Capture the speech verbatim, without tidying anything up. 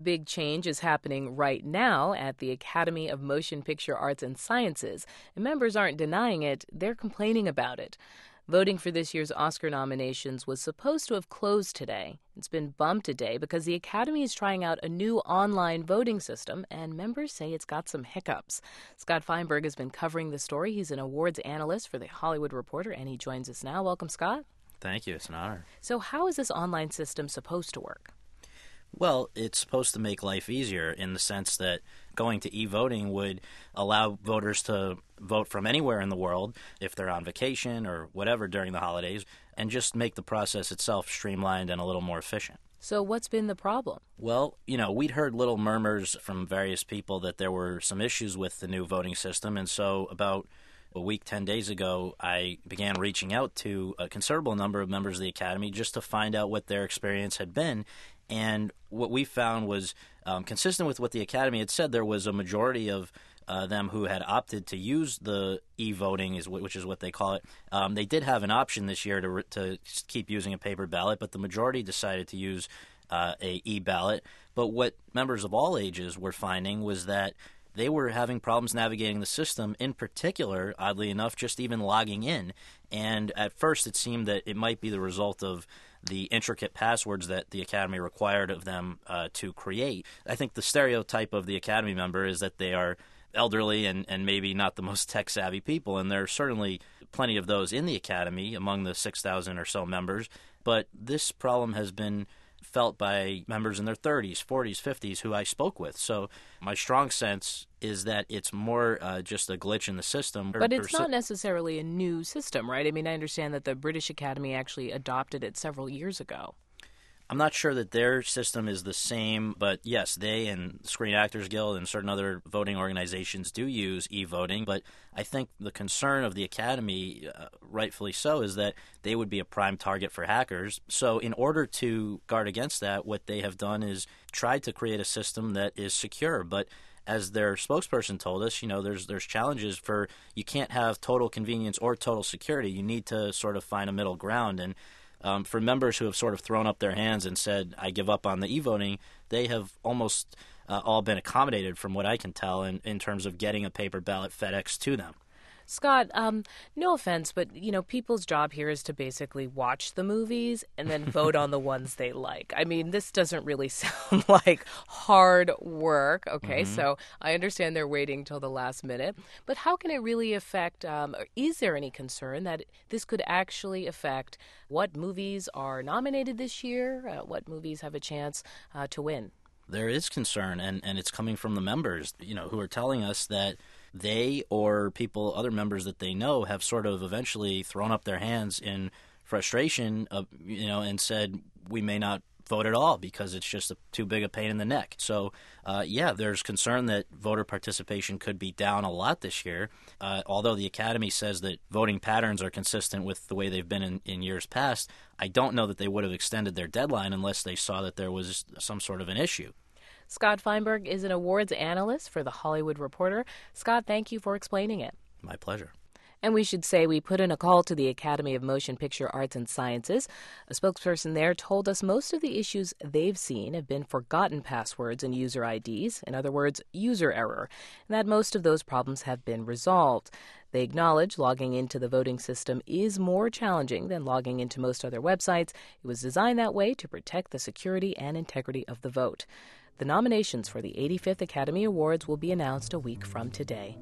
Big change is happening right now at the Academy of Motion Picture Arts and Sciences, and members aren't denying it, they're complaining about it. Voting for this year's Oscar nominations was supposed to have closed today. It's been bumped a day because the Academy is trying out a new online voting system, and members say it's got some hiccups. Scott Feinberg has been covering the story. He's an awards analyst for The Hollywood Reporter, and he joins us now. Welcome, Scott. Thank you. It's an honor. So how is this online system supposed to work? Well, it's supposed to make life easier in the sense that going to e-voting would allow voters to vote from anywhere in the world if they're on vacation or whatever during the holidays, and just make the process itself streamlined and a little more efficient. So what's been the problem? Well, you know, we'd heard little murmurs from various people that there were some issues with the new voting system, and so about a week, ten days ago, I began reaching out to a considerable number of members of the Academy just to find out what their experience had been. And what we found was um, consistent with what the Academy had said. There was a majority of uh, them who had opted to use the e-voting, is which is what they call it. Um, they did have an option this year to re- to keep using a paper ballot, but the majority decided to use uh, a e-ballot. But what members of all ages were finding was that they were having problems navigating the system, in particular, oddly enough, just even logging in. And at first it seemed that it might be the result of the intricate passwords that the Academy required of them uh, to create. I think the stereotype of the Academy member is that they are elderly and, and maybe not the most tech-savvy people, and there are certainly plenty of those in the Academy among the six thousand or so members. But this problem has been felt by members in their thirties, forties, fifties who I spoke with. So my strong sense is that it's more uh, just a glitch in the system. But it's not necessarily a new system, right? I mean, I understand that the British Academy actually adopted it several years ago. I'm not sure that their system is the same, but yes, they and Screen Actors Guild and certain other voting organizations do use e-voting. But I think the concern of the Academy, uh, rightfully so, is that they would be a prime target for hackers. So in order to guard against that, what they have done is tried to create a system that is secure. But as their spokesperson told us, you know, there's there's challenges for you can't have total convenience or total security. You need to sort of find a middle ground. And Um, for members who have sort of thrown up their hands and said, I give up on the e-voting, they have almost uh, all been accommodated, from what I can tell, in, in terms of getting a paper ballot FedEx to them. Scott, um, no offense, but, you know, people's job here is to basically watch the movies and then vote on the ones they like. I mean, this doesn't really sound like hard work, okay? Mm-hmm. So I understand they're waiting till the last minute. But how can it really affect, um, or is there any concern that this could actually affect what movies are nominated this year, uh, what movies have a chance uh, to win? There is concern, and, and it's coming from the members, you know, who are telling us that they or people, other members that they know, have sort of eventually thrown up their hands in frustration, of, you know, and said, we may not vote at all because it's just a, too big a pain in the neck. So, uh, yeah, there's concern that voter participation could be down a lot this year, uh, although the Academy says that voting patterns are consistent with the way they've been in, in years past. I don't know that they would have extended their deadline unless they saw that there was some sort of an issue. Scott Feinberg is an awards analyst for The Hollywood Reporter. Scott, thank you for explaining it. My pleasure. And we should say we put in a call to the Academy of Motion Picture Arts and Sciences. A spokesperson there told us most of the issues they've seen have been forgotten passwords and user I Ds, in other words, user error, and that most of those problems have been resolved. They acknowledge logging into the voting system is more challenging than logging into most other websites. It was designed that way to protect the security and integrity of the vote. The nominations for the eighty-fifth Academy Awards will be announced a week from today.